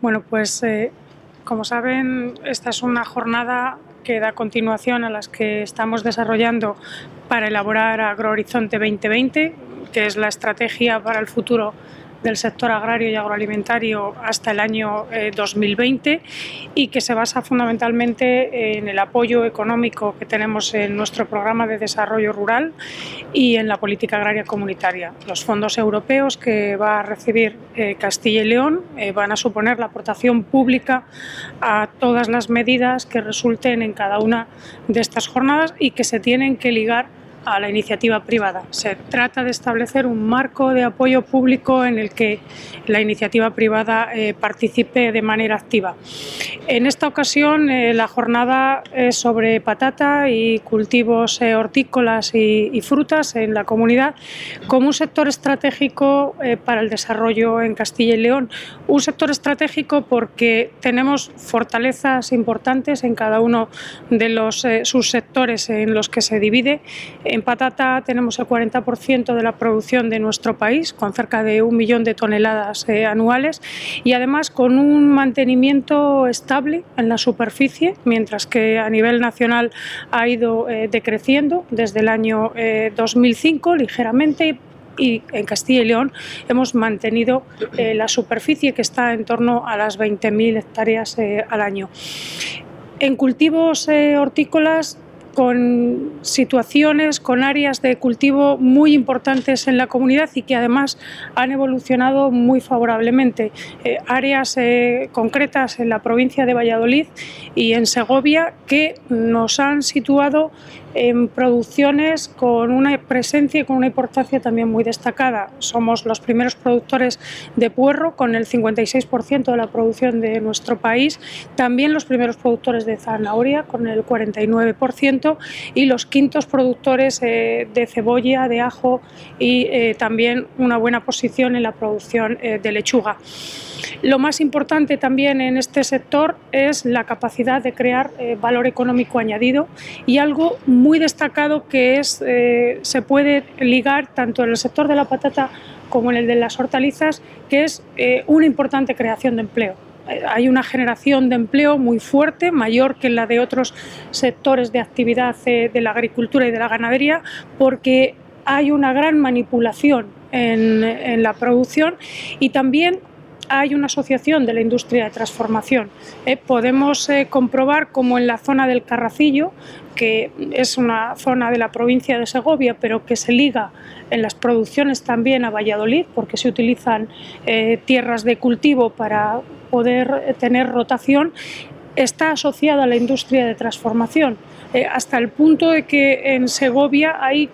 Bueno, pues como saben, esta es una jornada que da continuación a las que estamos desarrollando para elaborar Agrohorizonte 2020, que es la estrategia para el futuro del sector agrario y agroalimentario hasta el año 2020 y que se basa fundamentalmente en el apoyo económico que tenemos en nuestro programa de desarrollo rural y en la política agraria comunitaria. Los fondos europeos que va a recibir Castilla y León van a suponer la aportación pública a todas las medidas que resulten en cada una de estas jornadas y que se tienen que ligar a la iniciativa privada. Se trata de establecer un marco de apoyo público en el que la iniciativa privada participe de manera activa. En esta ocasión la jornada es sobre patata y cultivos hortícolas y frutas en la comunidad como un sector estratégico para el desarrollo en Castilla y León. Un sector estratégico porque tenemos fortalezas importantes en cada uno de los subsectores en los que se divide. En patata tenemos el 40% de la producción de nuestro país, con cerca de 1 millón de toneladas anuales y además con un mantenimiento estable en la superficie, mientras que a nivel nacional ha ido decreciendo desde el año 2005 ligeramente. Y en Castilla y León hemos mantenido la superficie que está en torno a las 20.000 hectáreas al año. En cultivos hortícolas, con situaciones, con áreas de cultivo muy importantes en la comunidad y que además han evolucionado muy favorablemente. Áreas concretas en la provincia de Valladolid y en Segovia que nos han situado en producciones con una presencia y con una importancia también muy destacada. Somos los primeros productores de puerro, con el 56% de la producción de nuestro país, también los primeros productores de zanahoria, con el 49%, y los quintos productores de cebolla, de ajo y también una buena posición en la producción de lechuga. Lo más importante también en este sector es la capacidad de crear valor económico añadido y algo muy destacado que se puede ligar tanto en el sector de la patata como en el de las hortalizas, que es una importante creación de empleo. Hay una generación de empleo muy fuerte, mayor que la de otros sectores de actividad de la agricultura y de la ganadería, porque hay una gran manipulación en la producción y también hay una asociación de la industria de transformación. Podemos comprobar como en la zona del Carracillo, que es una zona de la provincia de Segovia, pero que se liga en las producciones también a Valladolid, porque se utilizan tierras de cultivo para poder tener rotación, está asociada a la industria de transformación, hasta el punto de que en Segovia hay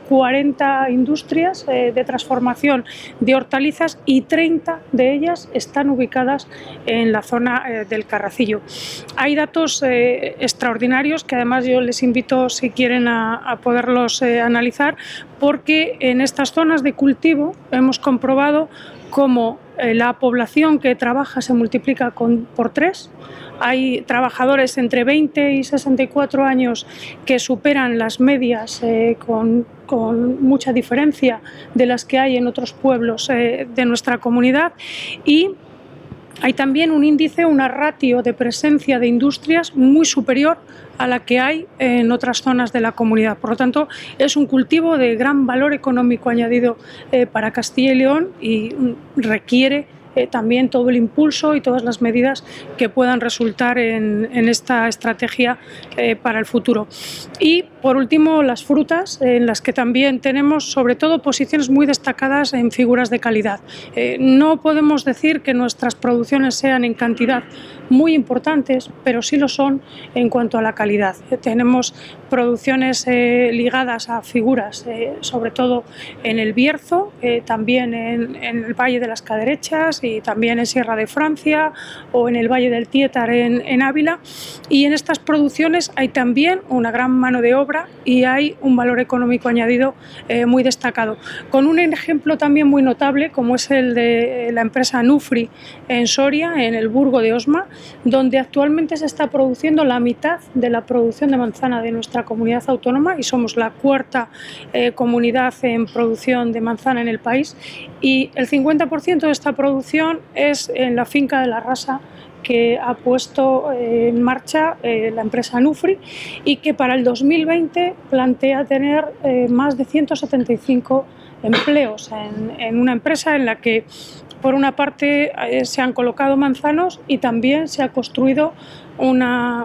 40 industrias de transformación de hortalizas y 30 de ellas están ubicadas en la zona del Carracillo. Hay datos extraordinarios que además yo les invito, si quieren, a poderlos analizar, porque en estas zonas de cultivo hemos comprobado cómo la población que trabaja se multiplica por 3. Hay trabajadores entre 20 y 64 años que superan las medias con mucha diferencia de las que hay en otros pueblos de nuestra comunidad, y hay también un índice, una ratio de presencia de industrias muy superior a la que hay en otras zonas de la comunidad. Por lo tanto, es un cultivo de gran valor económico añadido para Castilla y León y requiere también todo el impulso y todas las medidas que puedan resultar en esta estrategia para el futuro. Y por último, las frutas, en las que también tenemos sobre todo posiciones muy destacadas en figuras de calidad. No podemos decir que nuestras producciones sean en cantidad muy importantes, pero sí lo son en cuanto a la calidad. Tenemos producciones ligadas a figuras, sobre todo en el Bierzo, también en el Valle de las Caderechas y también en Sierra de Francia o en el Valle del Tiétar en Ávila, y en estas producciones hay también una gran mano de obra y hay un valor económico añadido muy destacado, con un ejemplo también muy notable como es el de la empresa Nufri en Soria, en el Burgo de Osma, donde actualmente se está produciendo la mitad de la producción de manzana de nuestra comunidad autónoma y somos la cuarta comunidad en producción de manzana en el país, y el 50% de esta producción es en la finca de la Rasa, que ha puesto en marcha la empresa Nufri y que para el 2020 plantea tener más de 175 empleos en una empresa en la que, por una parte, se han colocado manzanos y también se ha construido una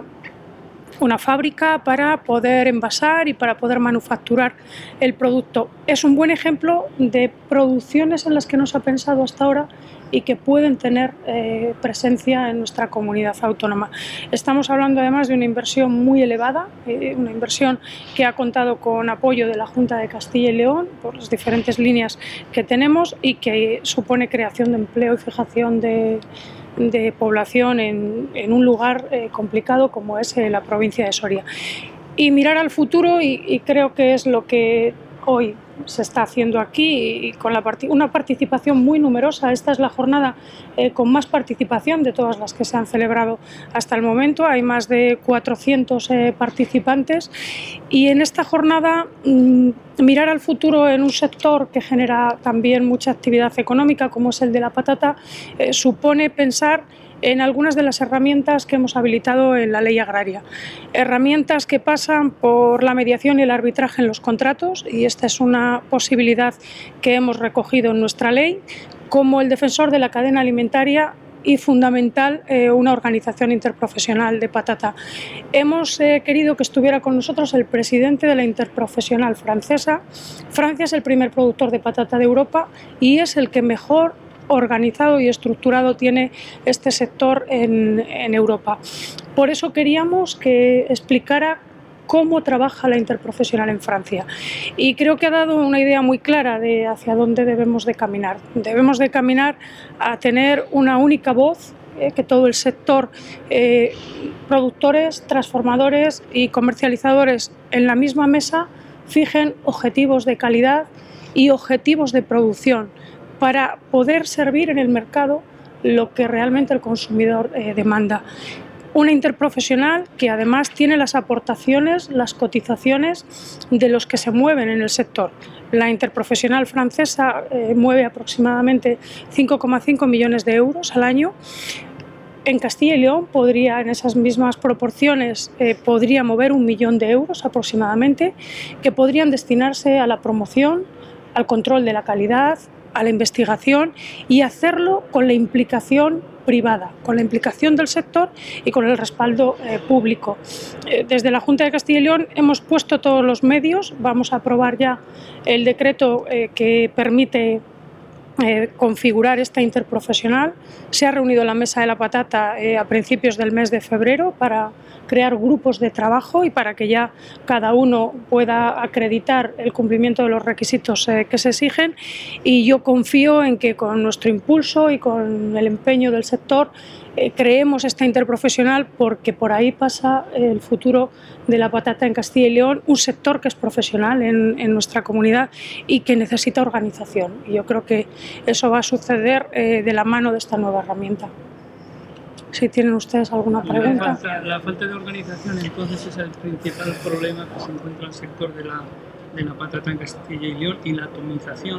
fábrica para poder envasar y para poder manufacturar el producto. Es un buen ejemplo de producciones en las que no se ha pensado hasta ahora y que pueden tener presencia en nuestra comunidad autónoma. Estamos hablando además de una inversión muy elevada, una inversión que ha contado con apoyo de la Junta de Castilla y León por las diferentes líneas que tenemos y que supone creación de empleo y fijación de población en un lugar complicado como es la provincia de Soria. Y mirar al futuro, y creo que es lo que hoy se está haciendo aquí, y con una participación muy numerosa. Esta es la jornada con más participación de todas las que se han celebrado hasta el momento. Hay más de 400 participantes y en esta jornada mirar al futuro en un sector que genera también mucha actividad económica como es el de la patata supone pensar en algunas de las herramientas que hemos habilitado en la ley agraria. Herramientas que pasan por la mediación y el arbitraje en los contratos, y esta es una posibilidad que hemos recogido en nuestra ley, como el defensor de la cadena alimentaria y fundamental una organización interprofesional de patata. Hemos querido que estuviera con nosotros el presidente de la interprofesional francesa. Francia es el primer productor de patata de Europa y es el que mejor organizado y estructurado tiene este sector en Europa. Por eso queríamos que explicara cómo trabaja la interprofesional en Francia y creo que ha dado una idea muy clara de hacia dónde debemos de caminar. Debemos de caminar a tener una única voz, que todo el sector, productores, transformadores y comercializadores en la misma mesa fijen objetivos de calidad y objetivos de producción para poder servir en el mercado lo que realmente el consumidor demanda. Una interprofesional que además tiene las aportaciones, las cotizaciones de los que se mueven en el sector. La interprofesional francesa mueve aproximadamente 5,5 millones de euros al año. En Castilla y León podría, en esas mismas proporciones, podría mover 1 millón de euros aproximadamente, que podrían destinarse a la promoción, al control de la calidad, a la investigación y hacerlo con la implicación privada, con la implicación del sector y con el respaldo público. Desde la Junta de Castilla y León hemos puesto todos los medios, vamos a aprobar ya el decreto que permite configurar esta interprofesional. Se ha reunido la mesa de la patata a principios del mes de febrero para crear grupos de trabajo y para que ya cada uno pueda acreditar el cumplimiento de los requisitos que se exigen, y yo confío en que con nuestro impulso y con el empeño del sector creemos esta interprofesional, porque por ahí pasa el futuro de la patata en Castilla y León, un sector que es profesional en nuestra comunidad y que necesita organización. Y yo creo que eso va a suceder de la mano de esta nueva herramienta. Si tienen ustedes alguna pregunta. La falta de organización entonces es el principal problema que se encuentra en el sector de la patata en Castilla y León, y la atomización.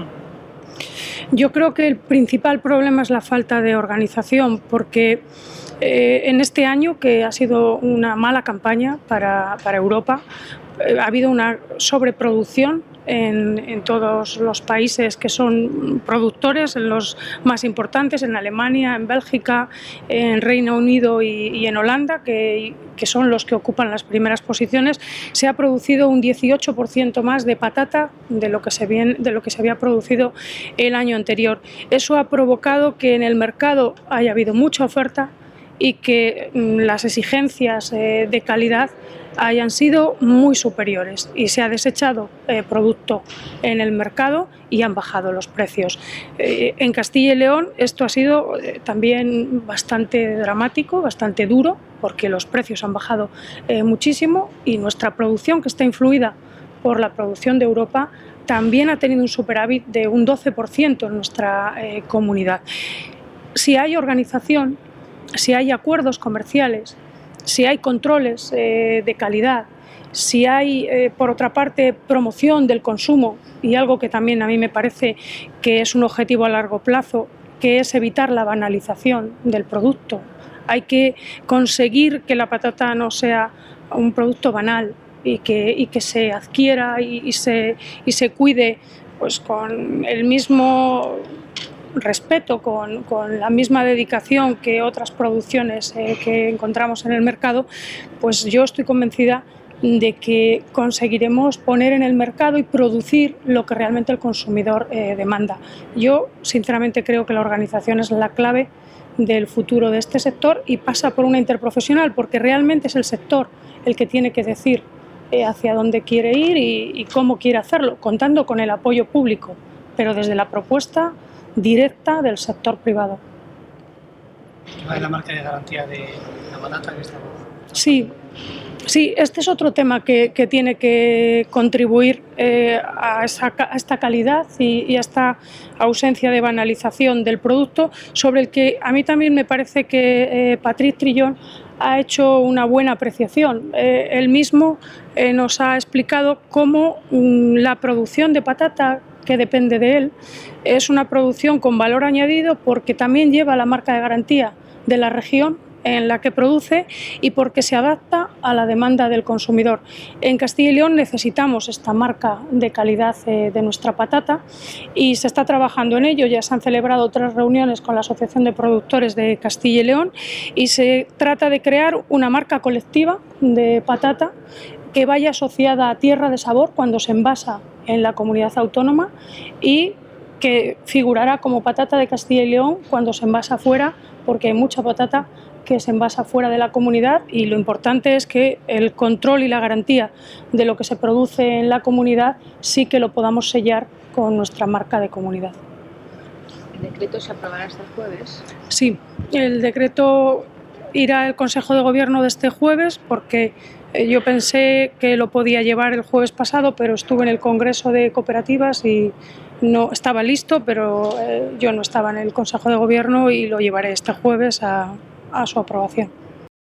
Yo creo que el principal problema es la falta de organización, porque en este año, que ha sido una mala campaña para Europa, ha habido una sobreproducción en todos los países que son productores, en los más importantes, en Alemania, en Bélgica, en Reino Unido y en Holanda, que son los que ocupan las primeras posiciones. Se ha producido un 18% más de patata de lo que se había producido el año anterior. Eso ha provocado que en el mercado haya habido mucha oferta y que las exigencias de calidad hayan sido muy superiores, y se ha desechado producto en el mercado y han bajado los precios. En Castilla y León esto ha sido también bastante dramático, bastante duro, porque los precios han bajado muchísimo, y nuestra producción, que está influida por la producción de Europa, también ha tenido un superávit de un 12% en nuestra comunidad. Si hay organización, si hay acuerdos comerciales, si hay controles de calidad, si hay, por otra parte, promoción del consumo, y algo que también a mí me parece que es un objetivo a largo plazo, que es evitar la banalización del producto hay que conseguir que la patata no sea un producto banal y que se adquiera y se cuide pues con el mismo respeto, con la misma dedicación que otras producciones que encontramos en el mercado. Pues yo estoy convencida de que conseguiremos poner en el mercado y producir lo que realmente el consumidor demanda. Yo sinceramente creo que la organización es la clave del futuro de este sector y pasa por una interprofesional, porque realmente es el sector el que tiene que decir hacia dónde quiere ir y cómo quiere hacerlo, contando con el apoyo público, pero desde la propuesta directa del sector privado. ¿Qué la marca de garantía de la patata que estamos? Sí, este es otro tema que tiene que contribuir a esta calidad y a esta ausencia de banalización del producto, sobre el que a mí también me parece que Patrick Trillón ha hecho una buena apreciación. Él mismo nos ha explicado cómo la producción de patata, que depende de él, es una producción con valor añadido porque también lleva la marca de garantía de la región en la que produce y porque se adapta a la demanda del consumidor. En Castilla y León necesitamos esta marca de calidad de nuestra patata y se está trabajando en ello. Ya se han celebrado 3 reuniones con la Asociación de Productores de Castilla y León y se trata de crear una marca colectiva de patata que vaya asociada a tierra de sabor cuando se envasa en la comunidad autónoma y que figurará como patata de Castilla y León cuando se envasa fuera, porque hay mucha patata que se envasa fuera de la comunidad y lo importante es que el control y la garantía de lo que se produce en la comunidad sí que lo podamos sellar con nuestra marca de comunidad. ¿El decreto se aprobará este jueves? Sí, el decreto irá al Consejo de Gobierno de este jueves porque yo pensé que lo podía llevar el jueves pasado, pero estuve en el Congreso de Cooperativas y no estaba listo, pero yo no estaba en el Consejo de Gobierno y lo llevaré este jueves a su aprobación.